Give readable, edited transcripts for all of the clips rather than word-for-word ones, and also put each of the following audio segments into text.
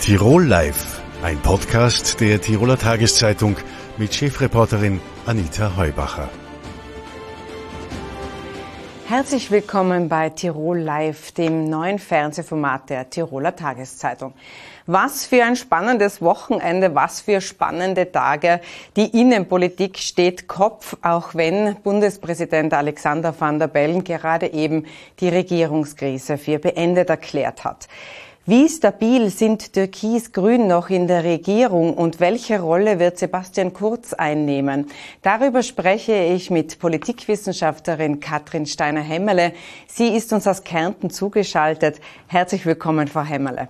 Tirol Live, ein Podcast der Tiroler Tageszeitung mit Chefreporterin Anita Heubacher. Herzlich willkommen bei Tirol Live, dem neuen Fernsehformat der Tiroler Tageszeitung. Was für ein spannendes Wochenende, was für spannende Tage. Die Innenpolitik steht Kopf, auch wenn Bundespräsident Alexander Van der Bellen gerade eben die Regierungskrise für beendet erklärt hat. Wie stabil sind Türkis-Grün noch in der Regierung und welche Rolle wird Sebastian Kurz einnehmen? Darüber spreche ich mit Politikwissenschaftlerin Katrin Steiner-Hemmerle. Sie ist uns aus Kärnten zugeschaltet. Herzlich willkommen, Frau Hemmerle.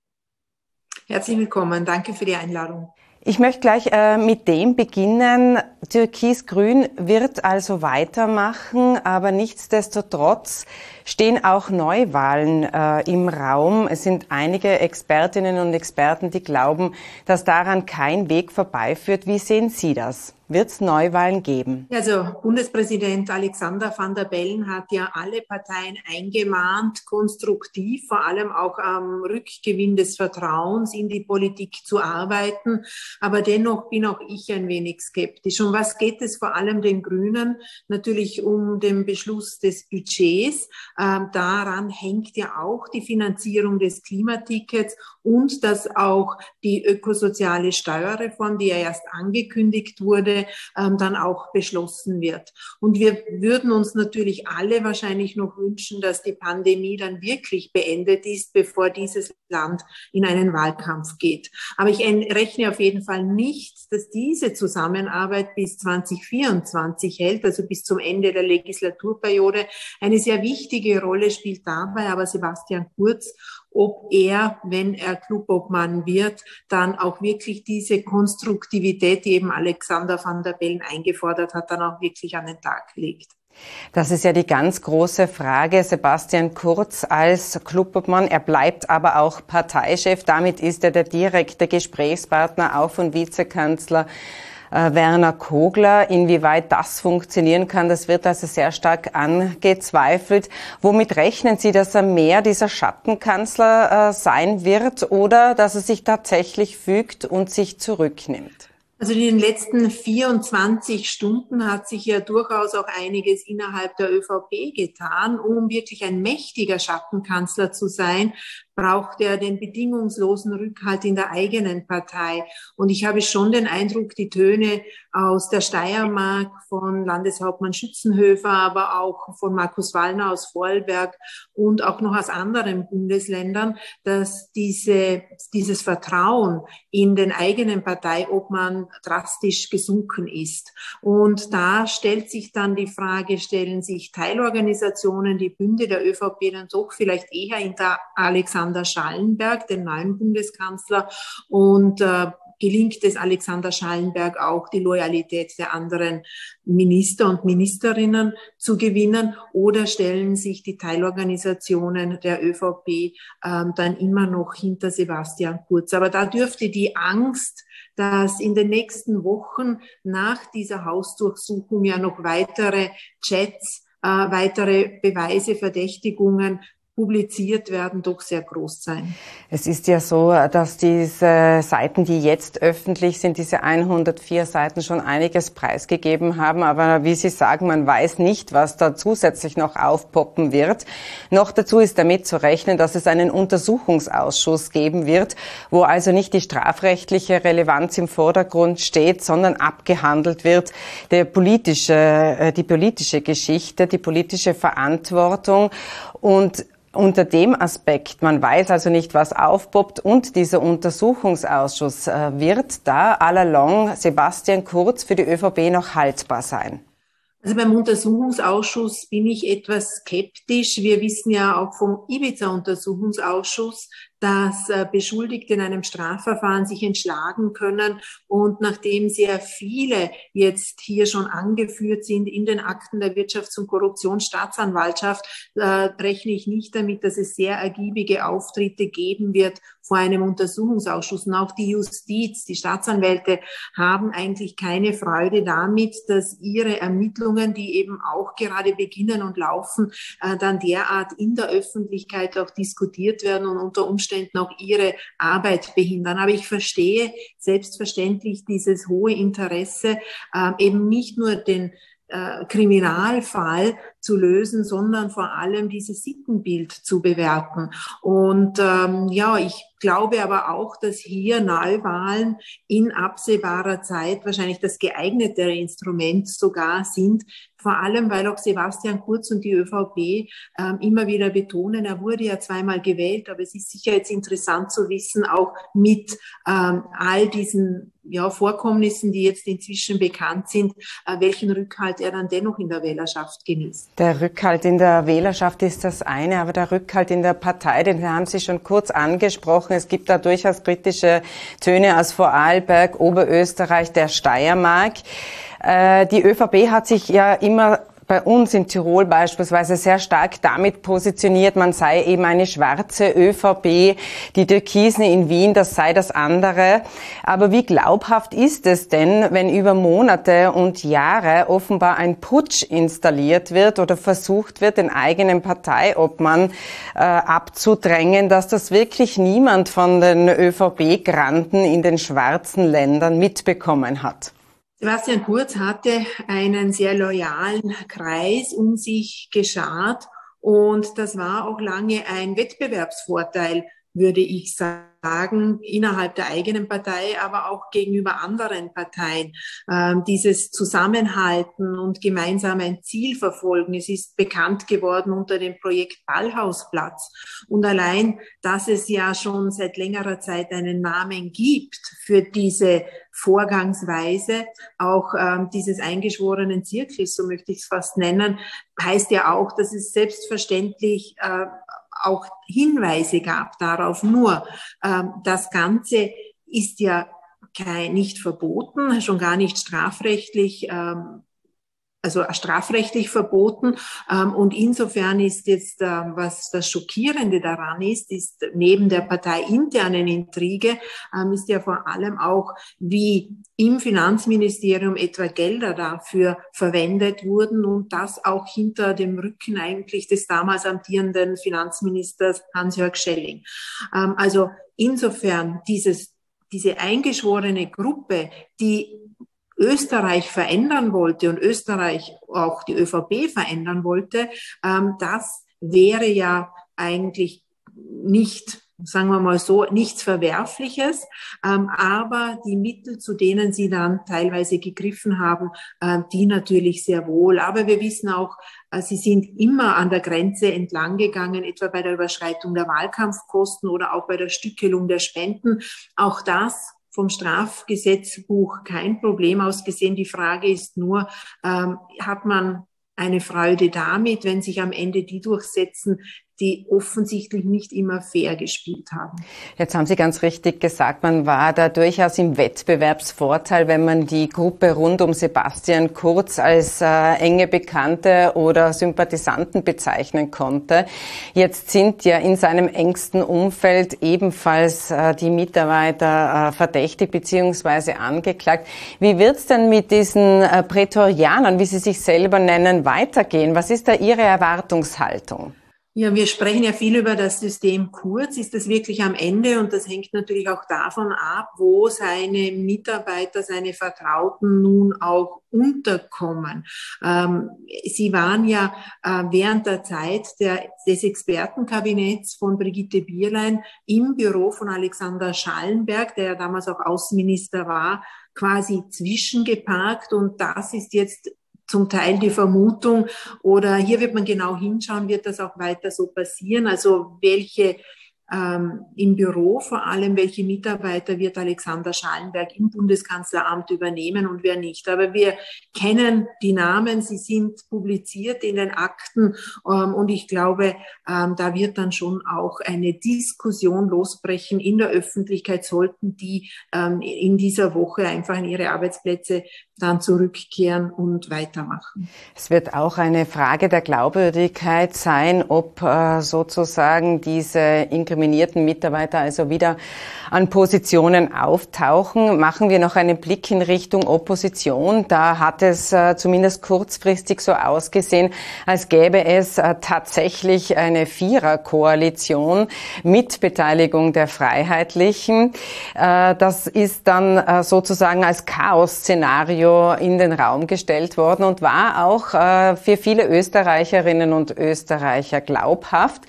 Herzlich willkommen. Danke für die Einladung. Ich möchte gleich mit dem beginnen. Türkis-Grün wird also weitermachen, aber nichtsdestotrotz stehen auch Neuwahlen im Raum. Es sind einige Expertinnen und Experten, die glauben, dass daran kein Weg vorbeiführt. Wie sehen Sie das? Wird es Neuwahlen geben? Also Bundespräsident Alexander Van der Bellen hat ja alle Parteien eingemahnt, konstruktiv, vor allem auch am Rückgewinn des Vertrauens in die Politik zu arbeiten. Aber dennoch bin auch ich ein wenig skeptisch. Um was geht es vor allem den Grünen? Natürlich um den Beschluss des Budgets. Daran hängt ja auch die Finanzierung des Klimatickets und dass auch die ökosoziale Steuerreform, die ja erst angekündigt wurde, dann auch beschlossen wird. Und wir würden uns natürlich alle wahrscheinlich noch wünschen, dass die Pandemie dann wirklich beendet ist, bevor dieses Land in einen Wahlkampf geht. Aber ich rechne auf jeden Fall nicht, dass diese Zusammenarbeit bis 2024 hält, also bis zum Ende der Legislaturperiode. Eine sehr wichtige Rolle spielt dabei aber Sebastian Kurz, ob er, wenn er Clubobmann wird, dann auch wirklich diese Konstruktivität, die eben Alexander Van der Bellen eingefordert hat, dann auch wirklich an den Tag legt. Das ist ja die ganz große Frage. Sebastian Kurz als Clubobmann, er bleibt aber auch Parteichef. Damit ist er der direkte Gesprächspartner auch von Vizekanzler Werner Kogler. Inwieweit das funktionieren kann, das wird also sehr stark angezweifelt. Womit rechnen Sie, dass er mehr dieser Schattenkanzler sein wird oder dass er sich tatsächlich fügt und sich zurücknimmt? Also in den letzten 24 Stunden hat sich ja durchaus auch einiges innerhalb der ÖVP getan. Um wirklich ein mächtiger Schattenkanzler zu sein, braucht er den bedingungslosen Rückhalt in der eigenen Partei. Und ich habe schon den Eindruck, die Töne aus der Steiermark von Landeshauptmann Schützenhöfer, aber auch von Markus Wallner aus Vorarlberg und auch noch aus anderen Bundesländern, dass dieses Vertrauen in den eigenen Parteiobmann drastisch gesunken ist. Und da stellt sich dann die Frage, stellen sich Teilorganisationen, die Bünde der ÖVP dann doch vielleicht eher hinter Alexander Schallenberg, den neuen Bundeskanzler, und gelingt es Alexander Schallenberg auch, die Loyalität der anderen Minister und Ministerinnen zu gewinnen, oder stellen sich die Teilorganisationen der ÖVP dann immer noch hinter Sebastian Kurz? Aber da dürfte die Angst, dass in den nächsten Wochen nach dieser Hausdurchsuchung ja noch weitere Chats, weitere Beweise, Verdächtigungen publiziert werden, doch sehr groß sein. Es ist ja so, dass diese Seiten, die jetzt öffentlich sind, diese 104 Seiten schon einiges preisgegeben haben. Aber wie Sie sagen, man weiß nicht, was da zusätzlich noch aufpoppen wird. Noch dazu ist damit zu rechnen, dass es einen Untersuchungsausschuss geben wird, wo also nicht die strafrechtliche Relevanz im Vordergrund steht, sondern abgehandelt wird die politische Geschichte, die politische Verantwortung. Und unter dem Aspekt, man weiß also nicht, was aufpoppt, und dieser Untersuchungsausschuss, wird da allalong Sebastian Kurz für die ÖVP noch haltbar sein? Also beim Untersuchungsausschuss bin ich etwas skeptisch. Wir wissen ja auch vom Ibiza-Untersuchungsausschuss, dass Beschuldigte in einem Strafverfahren sich entschlagen können. Und nachdem sehr viele jetzt hier schon angeführt sind in den Akten der Wirtschafts- und Korruptionsstaatsanwaltschaft, rechne ich nicht damit, dass es sehr ergiebige Auftritte geben wird vor einem Untersuchungsausschuss. Und auch die Justiz, die Staatsanwälte haben eigentlich keine Freude damit, dass ihre Ermittlungen, die eben auch gerade beginnen und laufen, dann derart in der Öffentlichkeit auch diskutiert werden und unter Umständen Umständen auch ihre Arbeit behindern. Aber ich verstehe selbstverständlich dieses hohe Interesse, eben nicht nur den Kriminalfall zu lösen, sondern vor allem dieses Sittenbild zu bewerten. Und ich glaube aber auch, dass hier Neuwahlen in absehbarer Zeit wahrscheinlich das geeignetere Instrument sogar sind, vor allem, weil auch Sebastian Kurz und die ÖVP immer wieder betonen, er wurde ja zweimal gewählt, aber es ist sicher jetzt interessant zu wissen, auch mit all diesen Vorkommnissen, die jetzt inzwischen bekannt sind, welchen Rückhalt er dann dennoch in der Wählerschaft genießt. Der Rückhalt in der Wählerschaft ist das eine, aber der Rückhalt in der Partei, den haben Sie schon kurz angesprochen. Es gibt da durchaus kritische Töne aus Vorarlberg, Oberösterreich, der Steiermark. Die ÖVP hat sich ja immer bei uns in Tirol beispielsweise sehr stark damit positioniert, man sei eben eine schwarze ÖVP, die Türkisen in Wien, das sei das andere. Aber wie glaubhaft ist es denn, wenn über Monate und Jahre offenbar ein Putsch installiert wird oder versucht wird, den eigenen Parteiobmann abzudrängen, dass das wirklich niemand von den ÖVP-Granten in den schwarzen Ländern mitbekommen hat? Sebastian Kurz hatte einen sehr loyalen Kreis um sich geschart und das war auch lange ein Wettbewerbsvorteil, würde ich sagen, innerhalb der eigenen Partei, aber auch gegenüber anderen Parteien. Dieses Zusammenhalten und gemeinsam ein Ziel verfolgen, es ist bekannt geworden unter dem Projekt Ballhausplatz. Und allein, dass es ja schon seit längerer Zeit einen Namen gibt für diese Vorgangsweise, auch dieses eingeschworenen Zirkels, so möchte ich es fast nennen, heißt ja auch, dass es selbstverständlich auch Hinweise gab darauf. Nur das Ganze ist ja nicht verboten, schon gar nicht strafrechtlich, strafrechtlich verboten. Und insofern ist jetzt, was das Schockierende daran ist neben der parteiinternen Intrige, ist ja vor allem auch, wie im Finanzministerium etwa Gelder dafür verwendet wurden und das auch hinter dem Rücken eigentlich des damals amtierenden Finanzministers Hans-Jörg Schelling. Also insofern diese eingeschworene Gruppe, die Österreich verändern wollte und Österreich auch die ÖVP verändern wollte, das wäre ja eigentlich nicht, sagen wir mal so, nichts Verwerfliches, aber die Mittel, zu denen sie dann teilweise gegriffen haben, die natürlich sehr wohl. Aber wir wissen auch, sie sind immer an der Grenze entlang gegangen, etwa bei der Überschreitung der Wahlkampfkosten oder auch bei der Stückelung der Spenden. Auch das vom Strafgesetzbuch kein Problem ausgesehen. Die Frage ist nur, hat man eine Freude damit, wenn sich am Ende die durchsetzen, die offensichtlich nicht immer fair gespielt haben. Jetzt haben Sie ganz richtig gesagt, man war da durchaus im Wettbewerbsvorteil, wenn man die Gruppe rund um Sebastian Kurz als enge Bekannte oder Sympathisanten bezeichnen konnte. Jetzt sind ja in seinem engsten Umfeld ebenfalls die Mitarbeiter verdächtig bzw. angeklagt. Wie wird's denn mit diesen Prätorianern, wie sie sich selber nennen, weitergehen? Was ist da Ihre Erwartungshaltung? Ja, wir sprechen ja viel über das System Kurz. Ist das wirklich am Ende? Und das hängt natürlich auch davon ab, wo seine Mitarbeiter, seine Vertrauten nun auch unterkommen. Sie waren ja während der Zeit des Expertenkabinetts von Brigitte Bierlein im Büro von Alexander Schallenberg, der ja damals auch Außenminister war, quasi zwischengeparkt. Und das ist jetzt zum Teil die Vermutung, oder hier wird man genau hinschauen, wird das auch weiter so passieren? Also welche im Büro vor allem, welche Mitarbeiter wird Alexander Schallenberg im Bundeskanzleramt übernehmen und wer nicht. Aber wir kennen die Namen, sie sind publiziert in den Akten und ich glaube, da wird dann schon auch eine Diskussion losbrechen in der Öffentlichkeit, sollten die in dieser Woche einfach in ihre Arbeitsplätze dann zurückkehren und weitermachen. Es wird auch eine Frage der Glaubwürdigkeit sein, ob sozusagen diese Inkriminierung nominierten Mitarbeiter also wieder an Positionen auftauchen. Machen wir noch einen Blick in Richtung Opposition. Da hat es zumindest kurzfristig so ausgesehen, als gäbe es tatsächlich eine Viererkoalition mit Beteiligung der Freiheitlichen. Das ist dann sozusagen als Chaos-Szenario in den Raum gestellt worden und war auch für viele Österreicherinnen und Österreicher glaubhaft.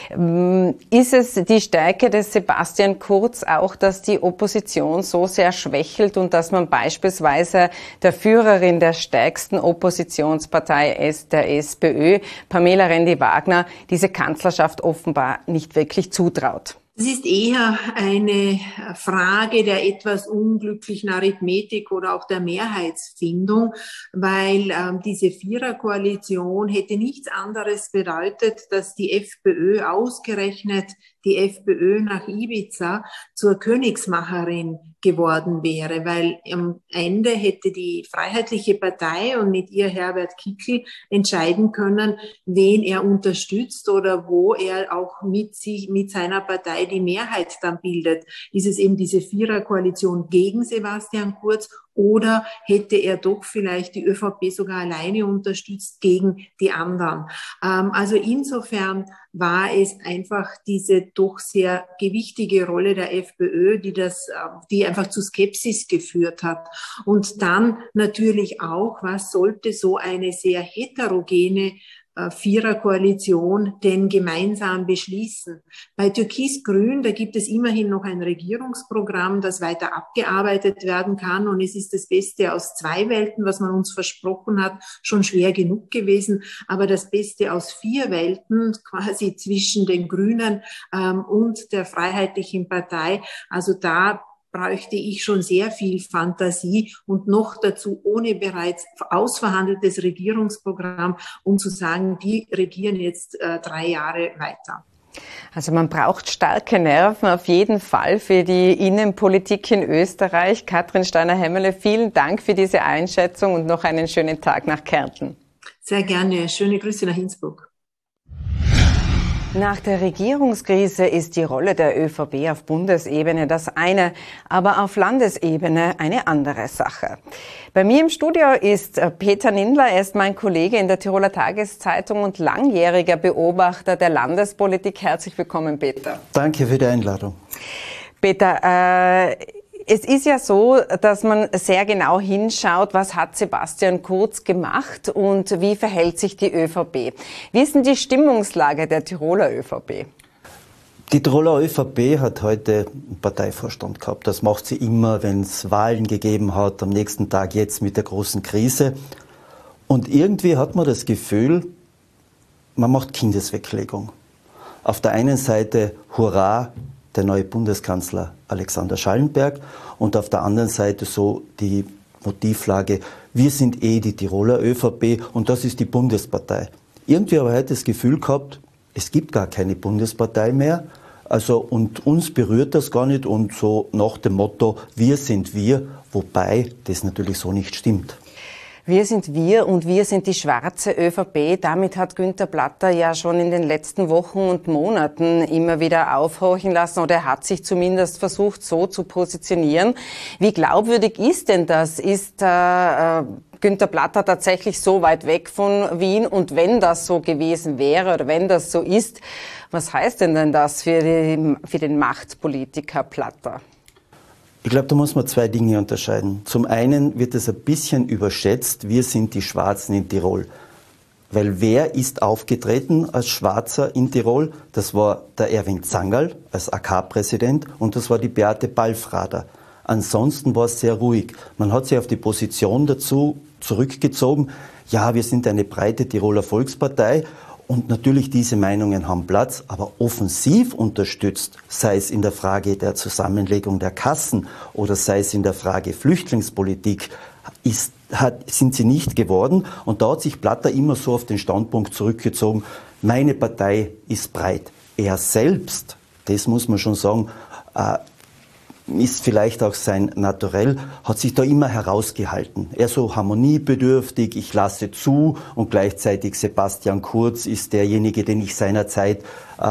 Ist es die Stärke des Sebastian Kurz auch, dass die Opposition so sehr schwächelt und dass man beispielsweise der Führerin der stärksten Oppositionspartei, der SPÖ, Pamela Rendi-Wagner, diese Kanzlerschaft offenbar nicht wirklich zutraut? Es ist eher eine Frage der etwas unglücklichen Arithmetik oder auch der Mehrheitsfindung, weil diese Viererkoalition hätte nichts anderes bedeutet, dass die FPÖ ausgerechnet die FPÖ nach Ibiza zur Königsmacherin geworden wäre, weil am Ende hätte die Freiheitliche Partei und mit ihr Herbert Kickl entscheiden können, wen er unterstützt oder wo er auch mit seiner Partei die Mehrheit dann bildet. Ist es eben diese Viererkoalition gegen Sebastian Kurz oder hätte er doch vielleicht die ÖVP sogar alleine unterstützt gegen die anderen? Also insofern war es einfach diese doch sehr gewichtige Rolle der FPÖ, die einfach zu Skepsis geführt hat. Und dann natürlich auch, was sollte so eine sehr heterogene Viererkoalition denn gemeinsam beschließen? Bei Türkis-Grün, da gibt es immerhin noch ein Regierungsprogramm, das weiter abgearbeitet werden kann. Und es ist das Beste aus zwei Welten, was man uns versprochen hat, schon schwer genug gewesen. Aber das Beste aus vier Welten, quasi zwischen den Grünen und der Freiheitlichen Partei. Also da bräuchte ich schon sehr viel Fantasie und noch dazu ohne bereits ausverhandeltes Regierungsprogramm, um zu sagen, die regieren jetzt 3 Jahre weiter. Also man braucht starke Nerven auf jeden Fall für die Innenpolitik in Österreich. Katrin Steiner-Hämmerle, vielen Dank für diese Einschätzung und noch einen schönen Tag nach Kärnten. Sehr gerne. Schöne Grüße nach Innsbruck. Nach der Regierungskrise ist die Rolle der ÖVP auf Bundesebene das eine, aber auf Landesebene eine andere Sache. Bei mir im Studio ist Peter Nindler, er ist mein Kollege in der Tiroler Tageszeitung und langjähriger Beobachter der Landespolitik. Herzlich willkommen, Peter. Danke für die Einladung. Peter, es ist ja so, dass man sehr genau hinschaut, was hat Sebastian Kurz gemacht und wie verhält sich die ÖVP. Wie ist denn die Stimmungslage der Tiroler ÖVP? Die Tiroler ÖVP hat heute einen Parteivorstand gehabt. Das macht sie immer, wenn es Wahlen gegeben hat, am nächsten Tag jetzt mit der großen Krise. Und irgendwie hat man das Gefühl, man macht Kindesweglegung. Auf der einen Seite, hurra, der neue Bundeskanzler Alexander Schallenberg und auf der anderen Seite so die Motivlage, wir sind die Tiroler ÖVP und das ist die Bundespartei. Irgendwie habe ich heute das Gefühl gehabt, es gibt gar keine Bundespartei mehr, also und uns berührt das gar nicht und so nach dem Motto, wir sind wir, wobei das natürlich so nicht stimmt. Wir sind wir und wir sind die schwarze ÖVP. Damit hat Günther Platter ja schon in den letzten Wochen und Monaten immer wieder aufhorchen lassen oder er hat sich zumindest versucht, so zu positionieren. Wie glaubwürdig ist denn das? Ist Günther Platter tatsächlich so weit weg von Wien? Und wenn das so gewesen wäre oder wenn das so ist, was heißt denn das für den Machtpolitiker Platter? Ich glaube, da muss man zwei Dinge unterscheiden. Zum einen wird es ein bisschen überschätzt, wir sind die Schwarzen in Tirol. Weil wer ist aufgetreten als Schwarzer in Tirol? Das war der Erwin Zangerl als AK-Präsident und das war die Beate Balfrader. Ansonsten war es sehr ruhig. Man hat sich auf die Position dazu zurückgezogen, ja, wir sind eine breite Tiroler Volkspartei. Und natürlich, diese Meinungen haben Platz, aber offensiv unterstützt, sei es in der Frage der Zusammenlegung der Kassen oder sei es in der Frage Flüchtlingspolitik, sind sie nicht geworden. Und da hat sich Platter immer so auf den Standpunkt zurückgezogen, meine Partei ist breit. Er selbst, das muss man schon sagen, ist vielleicht auch sein Naturell, hat sich da immer herausgehalten. Er so harmoniebedürftig, ich lasse zu, und gleichzeitig Sebastian Kurz ist derjenige, den ich seinerzeit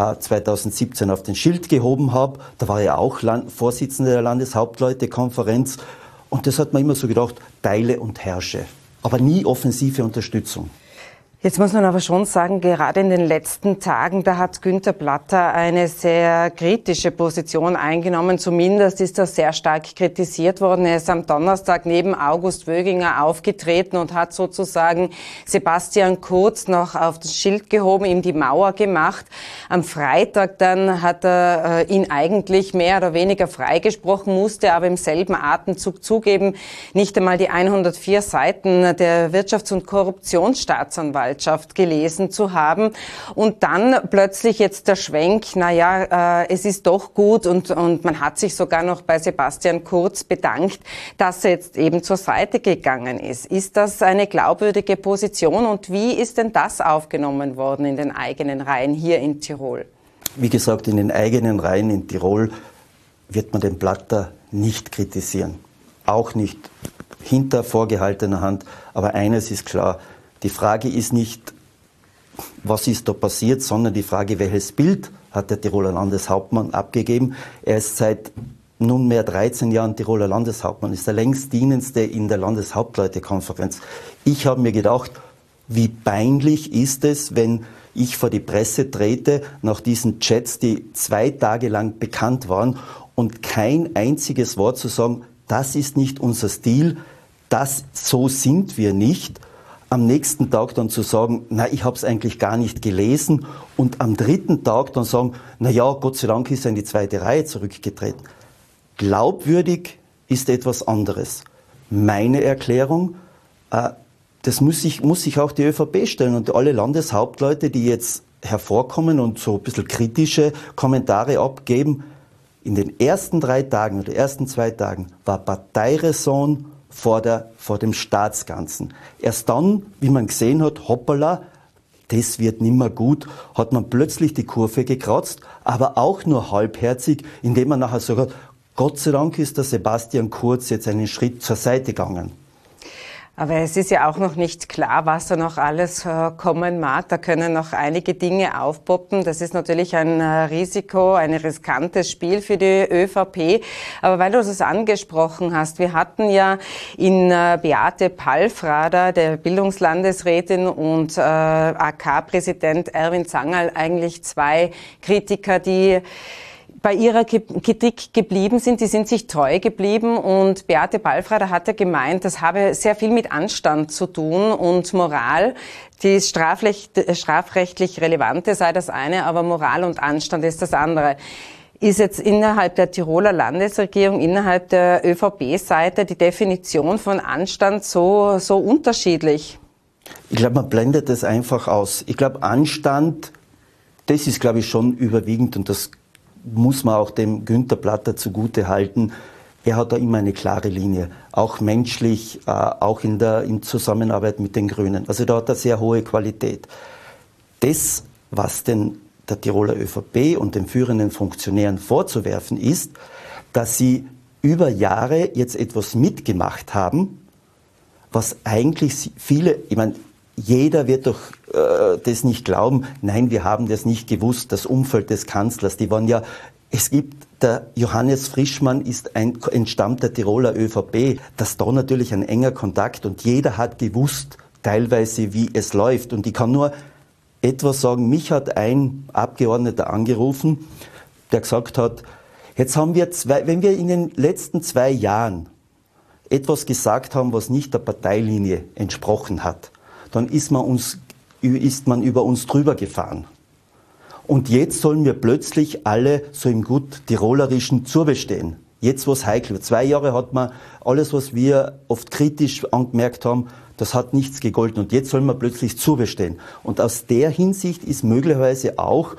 2017 auf den Schild gehoben habe. Da war er auch Vorsitzender der Landeshauptleutekonferenz, und das hat man immer so gedacht, teile und herrsche, aber nie offensive Unterstützung. Jetzt muss man aber schon sagen, gerade in den letzten Tagen, da hat Günther Platter eine sehr kritische Position eingenommen. Zumindest ist er sehr stark kritisiert worden. Er ist am Donnerstag neben August Wöginger aufgetreten und hat sozusagen Sebastian Kurz noch auf das Schild gehoben, ihm die Mauer gemacht. Am Freitag dann hat er ihn eigentlich mehr oder weniger freigesprochen, musste aber im selben Atemzug zugeben, nicht einmal die 104 Seiten der Wirtschafts- und Korruptionsstaatsanwaltschaft gelesen zu haben. Und dann plötzlich jetzt der Schwenk, es ist doch gut, und man hat sich sogar noch bei Sebastian Kurz bedankt, dass er jetzt eben zur Seite gegangen ist. Ist das eine glaubwürdige Position, und wie ist denn das aufgenommen worden in den eigenen Reihen hier in Tirol? Wie gesagt, in den eigenen Reihen in Tirol wird man den Platter nicht kritisieren. Auch nicht hinter vorgehaltener Hand. Aber eines ist klar: Die Frage ist nicht, was ist da passiert, sondern die Frage, welches Bild hat der Tiroler Landeshauptmann abgegeben. Er ist seit nunmehr 13 Jahren Tiroler Landeshauptmann, ist der längst dienendste in der Landeshauptleutekonferenz. Ich habe mir gedacht, wie peinlich ist es, wenn ich vor die Presse trete, nach diesen Chats, die 2 Tage lang bekannt waren, und kein einziges Wort zu sagen, das ist nicht unser Stil, so sind wir nicht. Am nächsten Tag dann zu sagen, ich habe es eigentlich gar nicht gelesen, und am 3. Tag dann sagen, Gott sei Dank ist er in die 2. Reihe zurückgetreten. Glaubwürdig ist etwas anderes. Meine Erklärung, das muss sich auch die ÖVP stellen, und alle Landeshauptleute, die jetzt hervorkommen und so ein bisschen kritische Kommentare abgeben. In den ersten 3 Tagen oder ersten 2 Tagen war Parteiräson vor dem Staatsganzen. Erst dann, wie man gesehen hat, hoppala, das wird nimmer gut, hat man plötzlich die Kurve gekratzt, aber auch nur halbherzig, indem man nachher sagt, Gott sei Dank ist der Sebastian Kurz jetzt einen Schritt zur Seite gegangen. Aber es ist ja auch noch nicht klar, was da noch alles kommen mag. Da können noch einige Dinge aufpoppen. Das ist natürlich ein Risiko, ein riskantes Spiel für die ÖVP. Aber weil du das angesprochen hast, wir hatten ja in Beate Palfrader, der Bildungslandesrätin, und AK-Präsident Erwin Zangerl eigentlich 2 Kritiker, die bei ihrer Kritik geblieben sind, die sind sich treu geblieben, und Beate Palfrader hat ja gemeint, das habe sehr viel mit Anstand zu tun und Moral. Die strafrechtlich Relevante sei das eine, aber Moral und Anstand ist das andere. Ist jetzt innerhalb der Tiroler Landesregierung, innerhalb der ÖVP-Seite die Definition von Anstand so unterschiedlich? Ich glaube, man blendet das einfach aus. Ich glaube, Anstand, das ist, glaube ich, schon überwiegend, und das muss man auch dem Günther Platter zugute halten. Er hat da immer eine klare Linie, auch menschlich, auch in Zusammenarbeit mit den Grünen. Also da hat er sehr hohe Qualität. Das, was denn der Tiroler ÖVP und den führenden Funktionären vorzuwerfen ist, dass sie über Jahre jetzt etwas mitgemacht haben, was eigentlich viele, ich meine, jeder wird doch das nicht glauben. Nein, wir haben das nicht gewusst. Das Umfeld des Kanzlers, der Johannes Frischmann entstammt der Tiroler ÖVP. Dass da natürlich ein enger Kontakt, und jeder hat gewusst, teilweise, wie es läuft. Und ich kann nur etwas sagen. Mich hat ein Abgeordneter angerufen, der gesagt hat, jetzt haben wir wenn wir in den letzten 2 Jahren etwas gesagt haben, was nicht der Parteilinie entsprochen hat, dann ist man über uns drüber gefahren. Und jetzt sollen wir plötzlich alle so im gut Tirolerischen zurbestehen. Jetzt, was heikel wird. 2 Jahre hat man alles, was wir oft kritisch angemerkt haben, das hat nichts gegolten. Und jetzt sollen wir plötzlich zurbestehen. Und aus der Hinsicht ist möglicherweise auch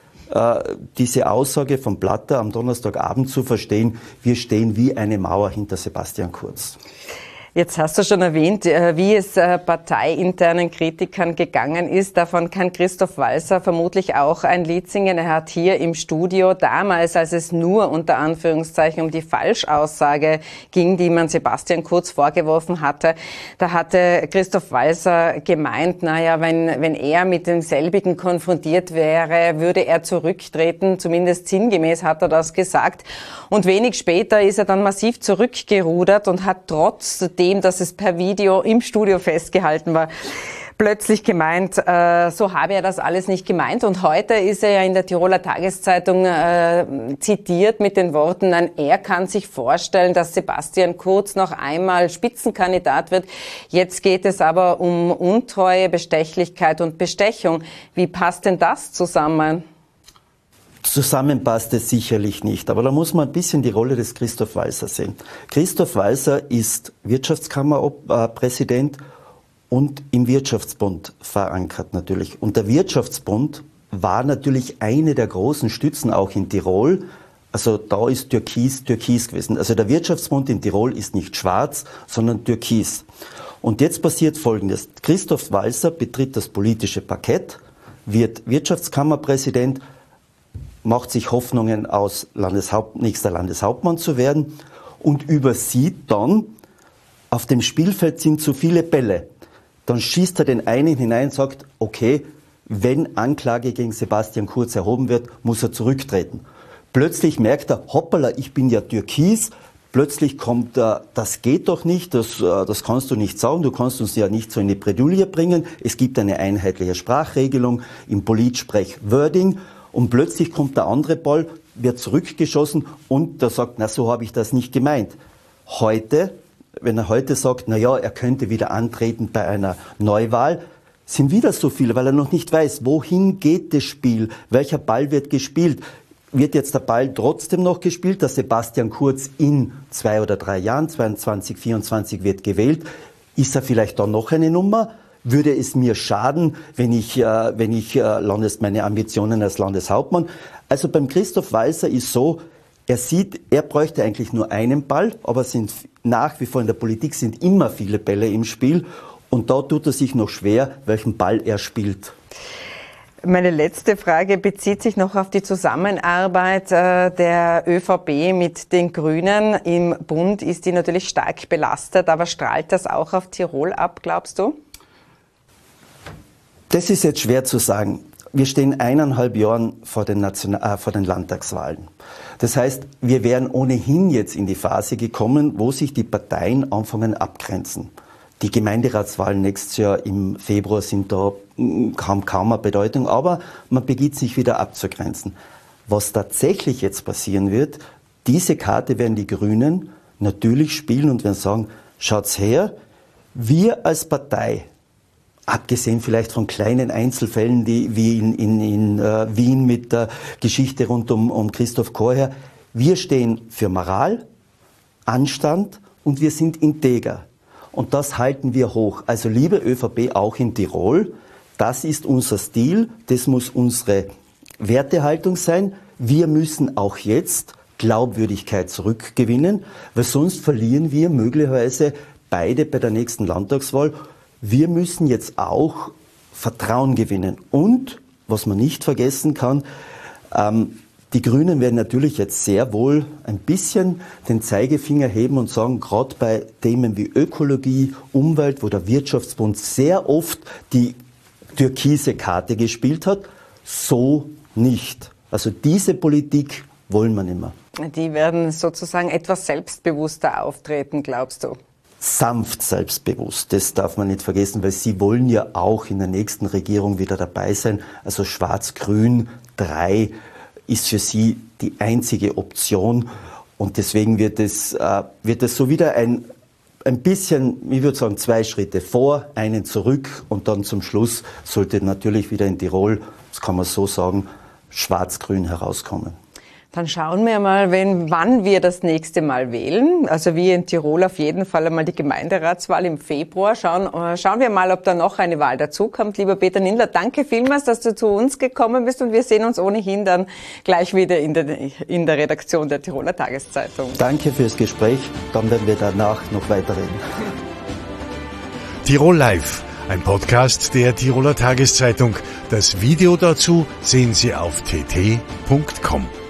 diese Aussage von Platter am Donnerstagabend zu verstehen, wir stehen wie eine Mauer hinter Sebastian Kurz. Jetzt hast du schon erwähnt, wie es parteiinternen Kritikern gegangen ist. Davon kann Christoph Walser vermutlich auch ein Lied singen. Er hat hier im Studio damals, als es nur unter Anführungszeichen um die Falschaussage ging, die man Sebastian Kurz vorgeworfen hatte, da hatte Christoph Walser gemeint, naja, wenn er mit demselbigen konfrontiert wäre, würde er zurücktreten. Zumindest sinngemäß hat er das gesagt. Und wenig später ist er dann massiv zurückgerudert und hat trotzdem, dass es per Video im Studio festgehalten war, plötzlich gemeint, so habe er das alles nicht gemeint. Und heute ist er ja in der Tiroler Tageszeitung zitiert mit den Worten, nein, er kann sich vorstellen, dass Sebastian Kurz noch einmal Spitzenkandidat wird. Jetzt geht es aber um Untreue, Bestechlichkeit und Bestechung. Wie passt denn das zusammen? Zusammen passt es sicherlich nicht, aber da muss man ein bisschen die Rolle des Christoph Walser sehen. Christoph Walser ist Wirtschaftskammerpräsident und im Wirtschaftsbund verankert natürlich. Und der Wirtschaftsbund war natürlich eine der großen Stützen auch in Tirol. Also da ist Türkis gewesen. Also der Wirtschaftsbund in Tirol ist nicht schwarz, sondern türkis. Und jetzt passiert Folgendes. Christoph Walser betritt das politische Parkett, wird Wirtschaftskammerpräsident, macht sich Hoffnungen aus, nächster Landeshauptmann zu werden und übersieht dann, auf dem Spielfeld sind zu viele Bälle. Dann schießt er den einen hinein und sagt, okay, wenn Anklage gegen Sebastian Kurz erhoben wird, muss er zurücktreten. Plötzlich merkt er, hoppala, ich bin ja türkis. Plötzlich kommt er, das geht doch nicht, das kannst du nicht sagen, du kannst uns ja nicht so in die Bredouille bringen. Es gibt eine einheitliche Sprachregelung im Politsprech-Wording. Und plötzlich kommt der andere Ball, wird zurückgeschossen und der sagt, na, so habe ich das nicht gemeint. Heute, wenn er heute sagt, na ja, er könnte wieder antreten bei einer Neuwahl, sind wieder so viele, weil er noch nicht weiß, wohin geht das Spiel, welcher Ball wird gespielt. Wird jetzt der Ball trotzdem noch gespielt, dass Sebastian Kurz in 2 oder 3 Jahren, 22, 24 wird gewählt, ist er vielleicht dann noch eine Nummer? Würde es mir schaden, wenn ich meine Ambitionen als Landeshauptmann? Also beim Christoph Walser ist so, er bräuchte eigentlich nur einen Ball, aber nach wie vor in der Politik sind immer viele Bälle im Spiel und da tut er sich noch schwer, welchen Ball er spielt. Meine letzte Frage bezieht sich noch auf die Zusammenarbeit der ÖVP mit den Grünen. Im Bund ist die natürlich stark belastet, aber strahlt das auch auf Tirol ab, glaubst du? Das ist jetzt schwer zu sagen. Wir stehen 1,5 Jahren vor den Landtagswahlen. Das heißt, wir wären ohnehin jetzt in die Phase gekommen, wo sich die Parteien anfangen abgrenzen. Die Gemeinderatswahlen nächstes Jahr im Februar sind da kaum eine Bedeutung, aber man beginnt sich wieder abzugrenzen. Was tatsächlich jetzt passieren wird, diese Karte werden die Grünen natürlich spielen und werden sagen, schaut's her, wir als Partei, abgesehen vielleicht von kleinen Einzelfällen, wie in Wien mit der Geschichte rund um Christoph Korher. Wir stehen für Moral, Anstand und wir sind integer. Und das halten wir hoch. Also liebe ÖVP, auch in Tirol, das ist unser Stil, das muss unsere Wertehaltung sein. Wir müssen auch jetzt Glaubwürdigkeit zurückgewinnen, weil sonst verlieren wir möglicherweise beide bei der nächsten Landtagswahl. Wir müssen jetzt auch Vertrauen gewinnen. Und, was man nicht vergessen kann, die Grünen werden natürlich jetzt sehr wohl ein bisschen den Zeigefinger heben und sagen, gerade bei Themen wie Ökologie, Umwelt, wo der Wirtschaftsbund sehr oft die türkise Karte gespielt hat, so nicht. Also diese Politik wollen wir nicht mehr. Die werden sozusagen etwas selbstbewusster auftreten, glaubst du? Sanft selbstbewusst, das darf man nicht vergessen, weil sie wollen ja auch in der nächsten Regierung wieder dabei sein. Also Schwarz-Grün 3 ist für sie die einzige Option und deswegen wird es so wieder ein bisschen, ich würde sagen, 2 Schritte vor, einen zurück und dann zum Schluss sollte natürlich wieder in Tirol, das kann man so sagen, Schwarz-Grün herauskommen. Dann schauen wir mal, wann wir das nächste Mal wählen. Also wir in Tirol auf jeden Fall einmal die Gemeinderatswahl im Februar. Schauen wir mal, ob da noch eine Wahl dazukommt. Lieber Peter Nindler, danke vielmals, dass du zu uns gekommen bist und wir sehen uns ohnehin dann gleich wieder in der Redaktion der Tiroler Tageszeitung. Danke fürs Gespräch. Dann werden wir danach noch weiterreden. Tirol Live, ein Podcast der Tiroler Tageszeitung. Das Video dazu sehen Sie auf tt.com.